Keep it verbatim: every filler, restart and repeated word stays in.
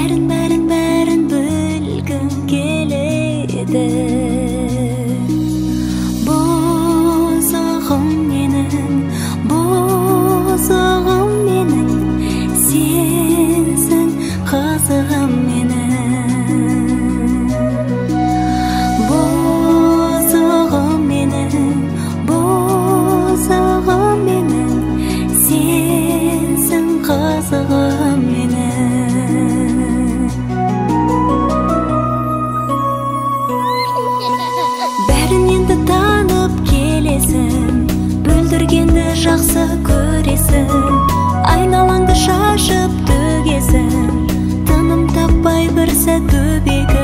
бәрін бәрін бәрін білгім келеді. Бозығым менің, бозығым менің, сенсің қызығым менің. Бозығым менің, бозығым менің, сенсің қызығым менің. Бәрін енді танып келесің, бүлдіргенді жақсы көресің, айналаңды шашып төгесің, тыным таппай бір сәт төбегі